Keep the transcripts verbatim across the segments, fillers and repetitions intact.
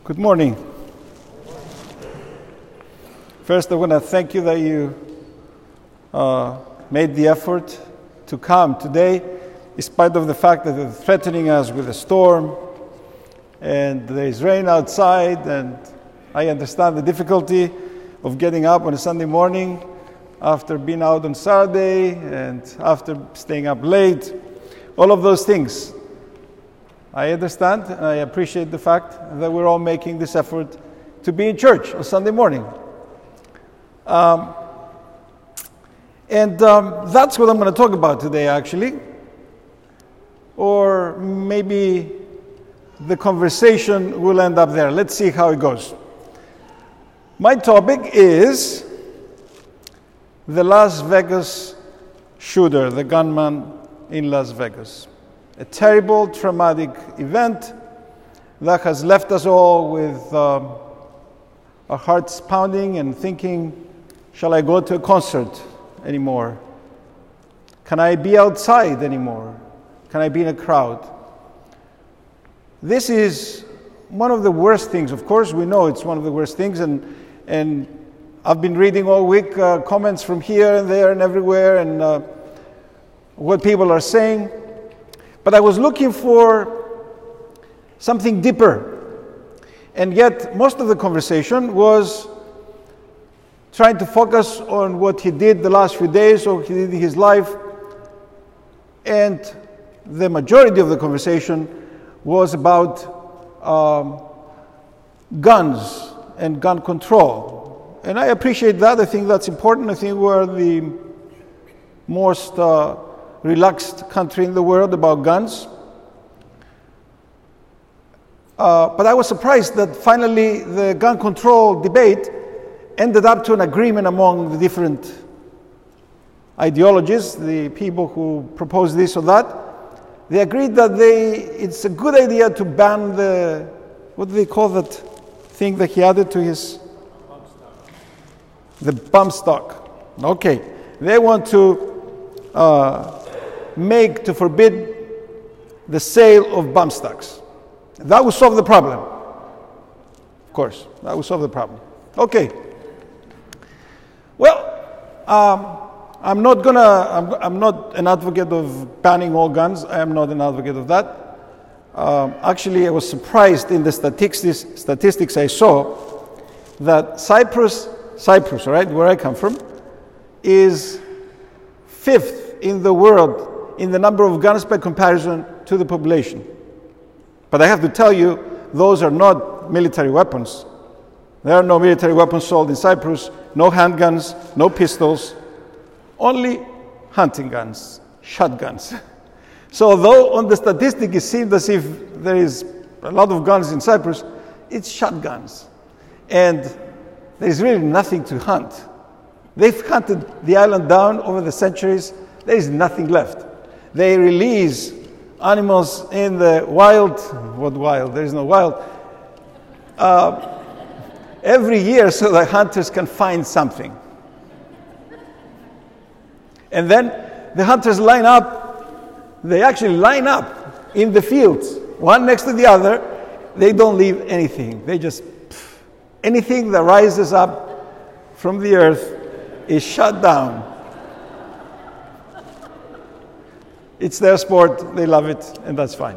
Good morning. First, I want to thank you that you uh, made the effort to come today, in spite of the fact that they're threatening us with a storm, and there is rain outside, and I understand the difficulty of getting up on a Sunday morning after being out on Saturday and after staying up late. All of those things. I understand and I appreciate the fact that we're all making this effort to be in church on Sunday morning. Um, and um, that's what I'm going to talk about today, actually. Or maybe the conversation will end up there. Let's see how it goes. My topic is the Las Vegas shooter, the gunman in Las Vegas. A terrible, traumatic event that has left us all with um, our hearts pounding and thinking, shall I go to a concert anymore? Can I be outside anymore? Can I be in a crowd? This is one of the worst things. Of course, we know it's one of the worst things, and and I've been reading all week uh, comments from here and there and everywhere, and uh, what people are saying. But I was looking for something deeper, and yet most of the conversation was trying to focus on what he did the last few days or he did in his life, and the majority of the conversation was about um, guns and gun control. And I appreciate that. I think that's important. I think we're the most uh, relaxed country in the world about guns. Uh, but I was surprised that finally the gun control debate ended up to an agreement among the different ideologies, the people who propose this or that. They agreed that they it's a good idea to ban the, what do they call that thing that he added to his? Bump stock. The bump stock. Okay. They want to uh, make, to forbid the sale of bump stocks. That will solve the problem. Of course, that will solve the problem. Okay. Well, um, I'm not gonna, I'm, I'm not an advocate of banning all guns. I am not an advocate of that. Um, actually, I was surprised in the statistics, statistics I saw that Cyprus, Cyprus, right, where I come from, is fifth in the world in the number of guns by comparison to the population. But I have to tell you, those are not military weapons. There are no military weapons sold in Cyprus, no handguns, no pistols, only hunting guns, shotguns. So although on the statistic it seemed as if there is a lot of guns in Cyprus, it's shotguns. And there's really nothing to hunt. They've hunted the island down over the centuries. There is nothing left. They release animals in the wild. What wild? There is no wild. Uh, every year so that hunters can find something. And then the hunters line up. They actually line up in the fields, one next to the other. They don't leave anything. They just, pff, anything that rises up from the earth is shot down. It's their sport, they love it, and that's fine.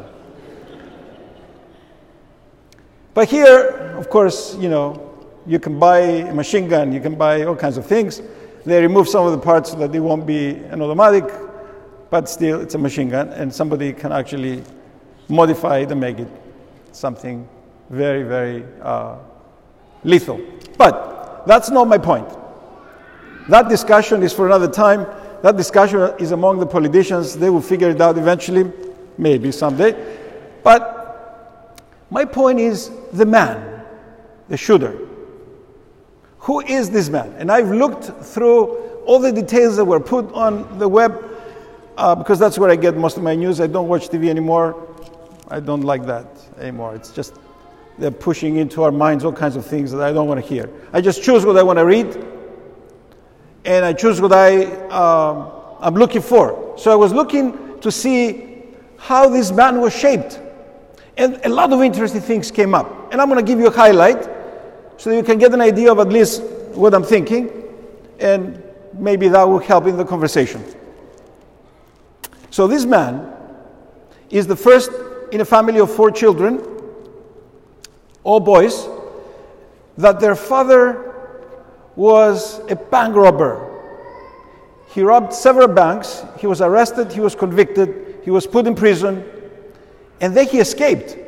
But here, of course, you know, you can buy a machine gun, you can buy all kinds of things. They remove some of the parts so that it won't be an automatic, but still it's a machine gun, and somebody can actually modify it and make it something very, very uh, lethal. But that's not my point. That discussion is for another time. That discussion is among the politicians. They will figure it out eventually, maybe someday. But my point is the man, the shooter. Who is this man? And I've looked through all the details that were put on the web, uh, because that's where I get most of my news. I don't watch T V anymore. I don't like that anymore. It's just they're pushing into our minds all kinds of things that I don't want to hear. I just choose what I want to read, and I choose what I, um, I'm looking for. So I was looking to see how this man was shaped. And a lot of interesting things came up. And I'm going to give you a highlight so that you can get an idea of at least what I'm thinking, and maybe that will help in the conversation. So this man is the first in a family of four children, all boys, that their father was a bank robber. He robbed several banks. He was arrested. He was convicted. He was put in prison. And then he escaped.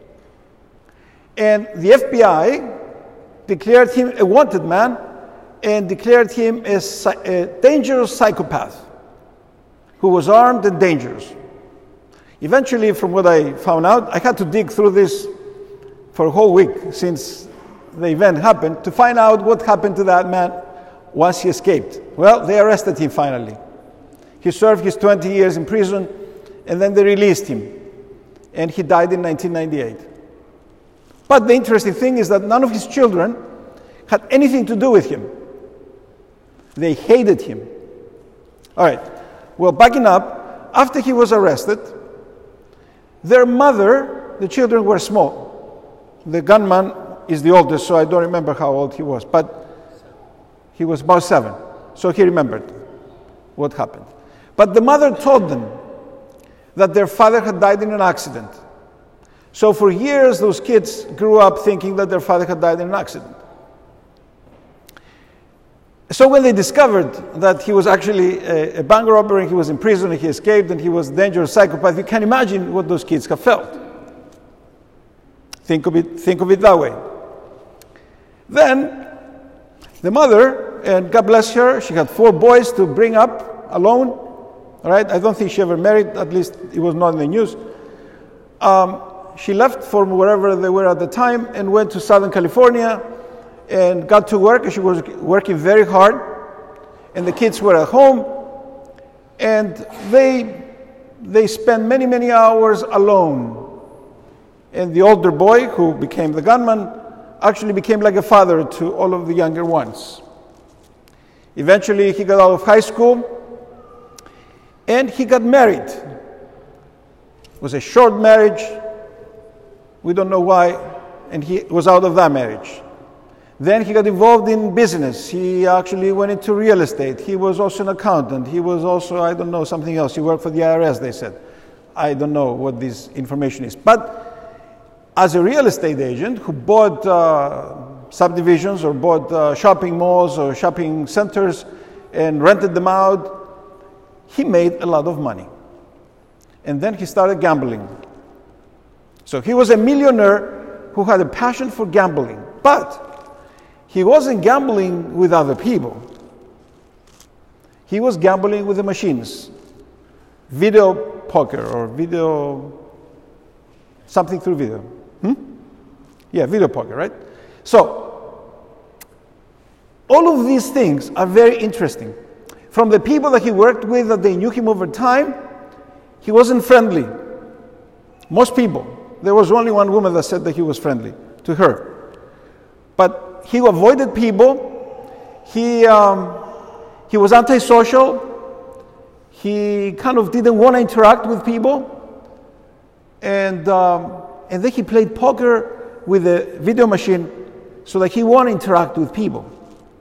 And the F B I declared him a wanted man and declared him a, a dangerous psychopath who was armed and dangerous. Eventually, from what I found out, I had to dig through this for a whole week since the event happened to find out what happened to that man once he escaped. Well, they arrested him finally. He served his twenty years in prison, and then they released him. And he died in nineteen ninety-eight. But the interesting thing is that none of his children had anything to do with him. They hated him. All right. Well, backing up, after he was arrested, their mother, the children were small. The gunman is the oldest, so I don't remember how old he was, but he was about seven. So he remembered what happened. But the mother told them that their father had died in an accident. So for years, those kids grew up thinking that their father had died in an accident. So when they discovered that he was actually a, a bank robber and he was in prison and he escaped and he was a dangerous psychopath, you can imagine what those kids have felt. Think of it, think of it that way. Then the mother, and God bless her, she had four boys to bring up alone. All right, I don't think she ever married, at least it was not in the news. Um, she left from wherever they were at the time and went to Southern California and got to work. She was working very hard, and the kids were at home, and they they spent many, many hours alone. And the older boy, who became the gunman, actually became like a father to all of the younger ones. Eventually, he got out of high school, and he got married. It was a short marriage. We don't know why, and he was out of that marriage. Then he got involved in business. He actually went into real estate. He was also an accountant. He was also, I don't know, something else. He worked for the I R S, they said. I don't know what this information is. But as a real estate agent who bought uh, subdivisions or bought uh, shopping malls or shopping centers and rented them out, he made a lot of money. And then he started gambling. So he was a millionaire who had a passion for gambling. But he wasn't gambling with other people. He was gambling with the machines. Video poker or video, something through video. Hmm? Yeah, video poker, right? So, all of these things are very interesting. From the people that he worked with, that they knew him over time, he wasn't friendly. Most people. There was only one woman that said that he was friendly to her. But he avoided people. He um, he was antisocial. He kind of didn't want to interact with people. And um, and then he played poker with a video machine so that he won't interact with people.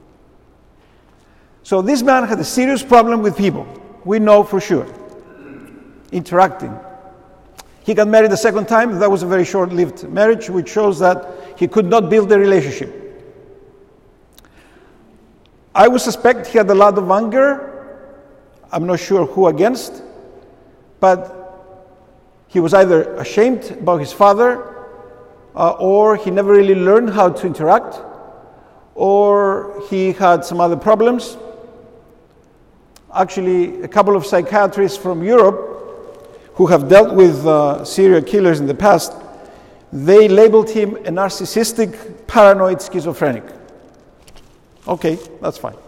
So this man had a serious problem with people. We know for sure. Interacting. He got married a second time. That was a very short-lived marriage, which shows that he could not build a relationship. I would suspect he had a lot of anger. I'm not sure who against, but he was either ashamed about his father, uh, or he never really learned how to interact, or he had some other problems. Actually, a couple of psychiatrists from Europe who have dealt with uh, serial killers in the past, they labeled him a narcissistic, paranoid schizophrenic. Okay, that's fine.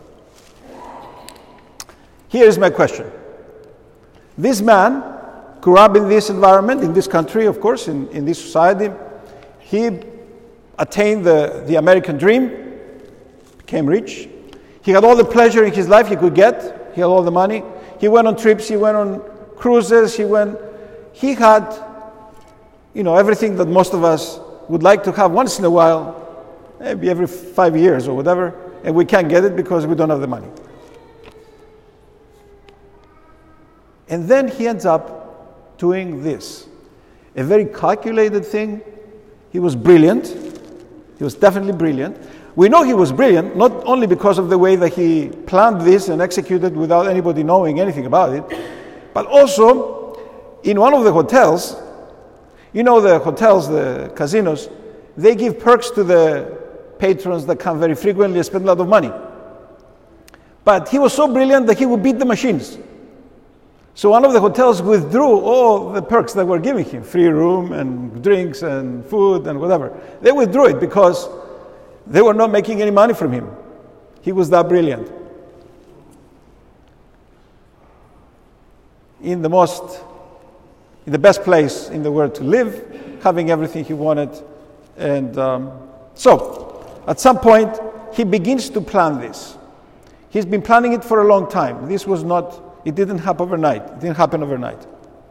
Here is my question. This man grew up in this environment, in this country, of course, in, in this society. He attained the, the American dream, became rich. He had all the pleasure in his life he could get. He had all the money. He went on trips, he went on cruises, he went, he had you know, everything that most of us would like to have once in a while, maybe every five years or whatever, and we can't get it because we don't have the money. And then he ends up doing this. A very calculated thing. He was brilliant. He was definitely brilliant. We know he was brilliant, not only because of the way that he planned this and executed without anybody knowing anything about it, but also in one of the hotels, you know the hotels, the casinos, they give perks to the patrons that come very frequently and spend a lot of money. But he was so brilliant that he would beat the machines. So one of the hotels withdrew all the perks that were giving him, free room and drinks and food and whatever. They withdrew it because they were not making any money from him. He was that brilliant. In the most, in the best place in the world to live, having everything he wanted. And um, so, at some point, he begins to plan this. He's been planning it for a long time. This was not, it didn't happen overnight. It didn't happen overnight.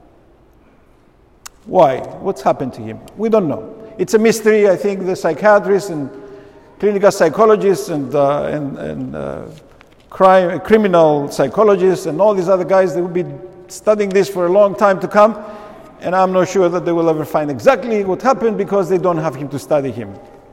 Why? What's happened to him? We don't know. It's a mystery. I think the psychiatrists and clinical psychologists and, uh, and, and uh, crime, criminal psychologists and all these other guys, they will be studying this for a long time to come. And I'm not sure that they will ever find exactly what happened because they don't have him to study him.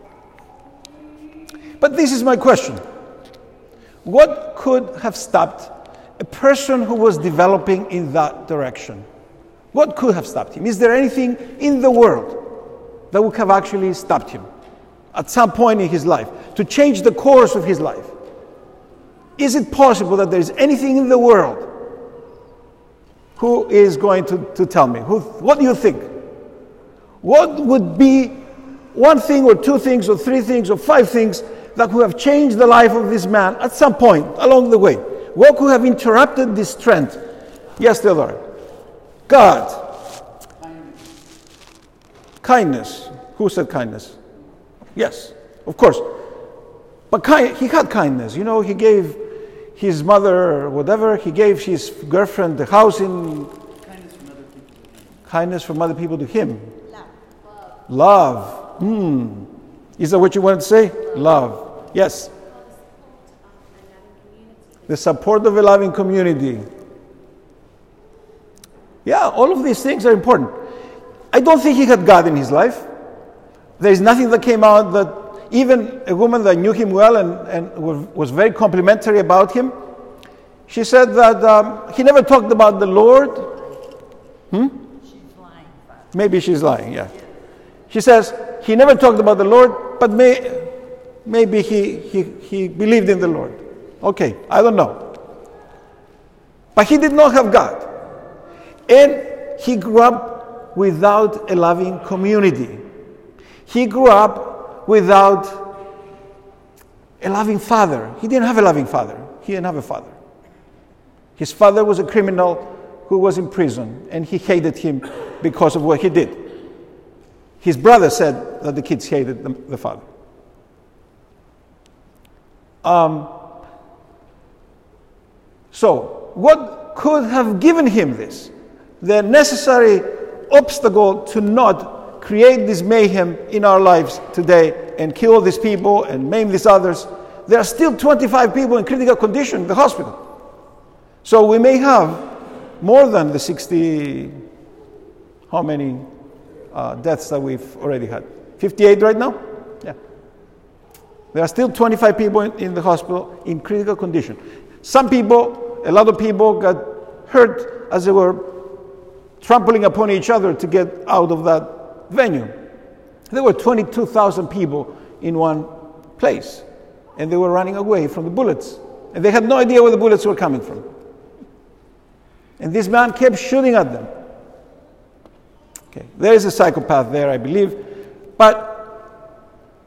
But this is my question. What could have stopped a person who was developing in that direction? What could have stopped him? Is there anything in the world that would have actually stopped him at some point in his life to change the course of his life? Is it possible that there is anything in the world? Who is going to, to tell me? Who, what do you think? What would be one thing or two things or three things or five things that could have changed the life of this man at some point along the way? What could have interrupted this trend? Yes, Theodore. God. Kindness. Kindness. Who said kindness? Yes, of course. But kind, he had kindness. You know, he gave his mother or whatever, he gave his girlfriend the house in... Kindness from other people to him. Kindness from other people to him. Love. Love. Hmm. Is that what you wanted to say? Love. Yes. The support of a loving community. Yeah, all of these things are important. I don't think he had God in his life. There is nothing that came out that even a woman that knew him well and, and was very complimentary about him, she said that um, he never talked about the Lord. Hmm? She's lying. Maybe she's lying, yeah. She says he never talked about the Lord, but may, maybe he, he, he believed in the Lord. Okay, I don't know. But he did not have God. And he grew up without a loving community. He grew up without a loving father. He didn't have a loving father. He didn't have a father. His father was a criminal who was in prison, and he hated him because of what he did. His brother said that the kids hated the, the father. Um, so, what could have given him this? The necessary obstacle to not create this mayhem in our lives today and kill all these people and maim these others. There are still twenty-five people in critical condition in the hospital. So we may have more than the sixty, how many uh, deaths that we've already had? fifty-eight right now? Yeah. There are still twenty-five people in, in the hospital in critical condition. Some people, a lot of people got hurt as they were trampling upon each other to get out of that venue. There were twenty-two thousand people in one place, and they were running away from the bullets, and they had no idea where the bullets were coming from. And this man kept shooting at them. Okay, there is a psychopath there, I believe, but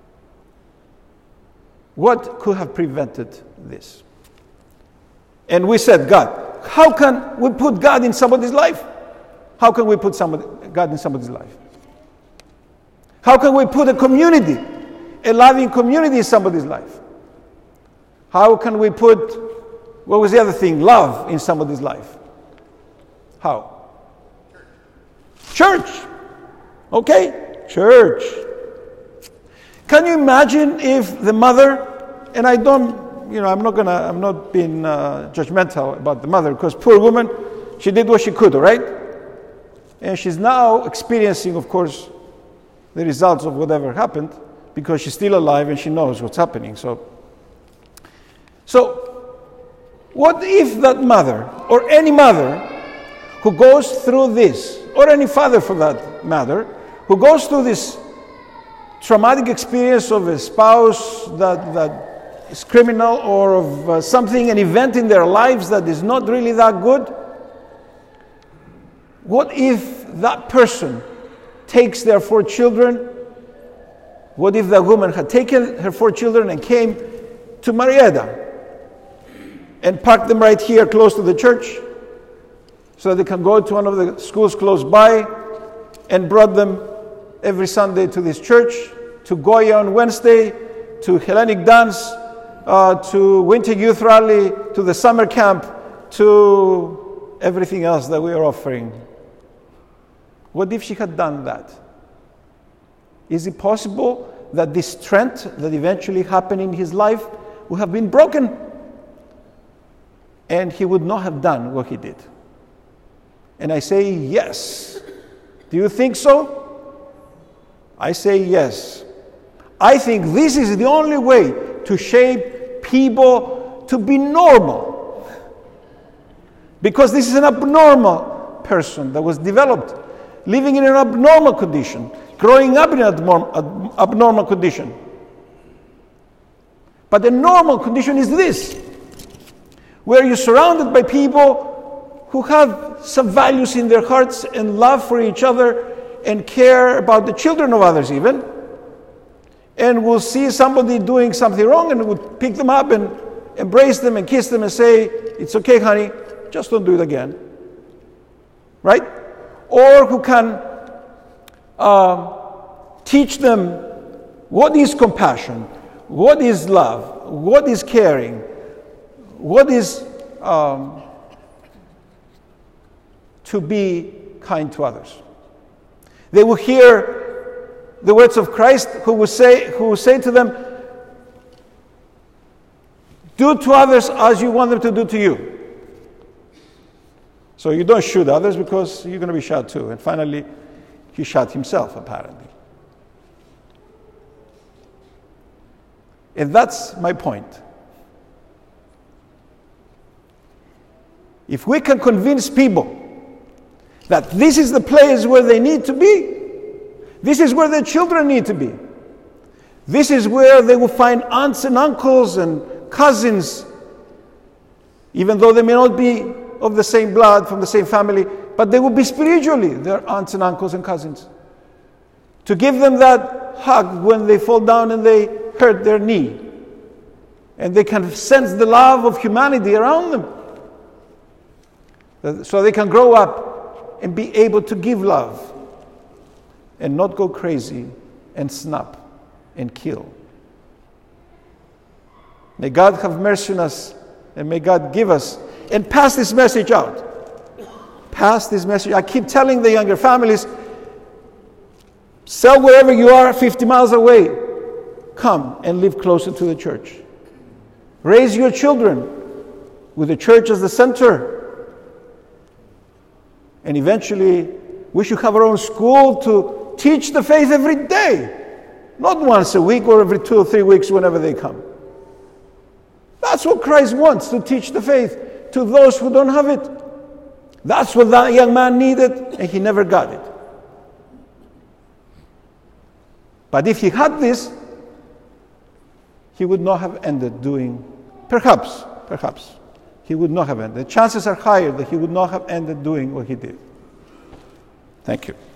what could have prevented this? And we said, God. How can we put God in somebody's life? How can we put somebody, God in somebody's life? How can we put a community, a loving community in somebody's life? How can we put, what was the other thing? Love in somebody's life. How? Church. Church. Okay? Church. Can you imagine if the mother, and I don't, you know, I'm not gonna, I'm not being uh, judgmental about the mother, because poor woman, she did what she could, all right? And she's now experiencing, of course, the results of whatever happened, because she's still alive and she knows what's happening. So, so what if that mother, or any mother who goes through this, or any father for that matter, who goes through this traumatic experience of a spouse that, that is criminal, or of uh, something, an event in their lives that is not really that good, what if that person takes their four children? What if that woman had taken her four children and came to Marietta and parked them right here close to the church so that they can go to one of the schools close by, and brought them every Sunday to this church, to Goya on Wednesday, to Hellenic dance, uh, to Winter Youth Rally, to the summer camp, to everything else that we are offering? What if she had done that? Is it possible that this trend that eventually happened in his life would have been broken, and he would not have done what he did? And I say yes. Do you think so? I say yes. I think this is the only way to shape people to be normal, because this is an abnormal person that was developed living in an abnormal condition, growing up in an abnorm- abnormal condition. But the normal condition is this, where you're surrounded by people who have some values in their hearts and love for each other and care about the children of others even, and will see somebody doing something wrong and would pick them up and embrace them and kiss them and say, "It's okay, honey, just don't do it again." Right? Or who can uh, teach them what is compassion, what is love, what is caring, what is um, to be kind to others. They will hear the words of Christ, who will say, who will say to them, "Do to others as you want them to do to you." So you don't shoot others, because you're going to be shot too. And finally, he shot himself, apparently. And that's my point. If we can convince people that this is the place where they need to be, this is where their children need to be, this is where they will find aunts and uncles and cousins, even though they may not be of the same blood, from the same family, but they will be spiritually their aunts and uncles and cousins. To give them that hug when they fall down and they hurt their knee, and they can sense the love of humanity around them, so they can grow up and be able to give love and not go crazy and snap and kill. May God have mercy on us, and may God give us and pass this message out. Pass this message. I keep telling the younger families, sell wherever you are, fifty miles away. Come and live closer to the church. Raise your children with the church as the center. And eventually, we should have our own school to teach the faith every day. Not once a week or every two or three weeks whenever they come. That's what Christ wants, to teach the faith to those who don't have it. That's what that young man needed, and he never got it. But if he had this, he would not have ended doing, perhaps, perhaps, he would not have ended. The chances are higher that he would not have ended doing what he did. Thank you.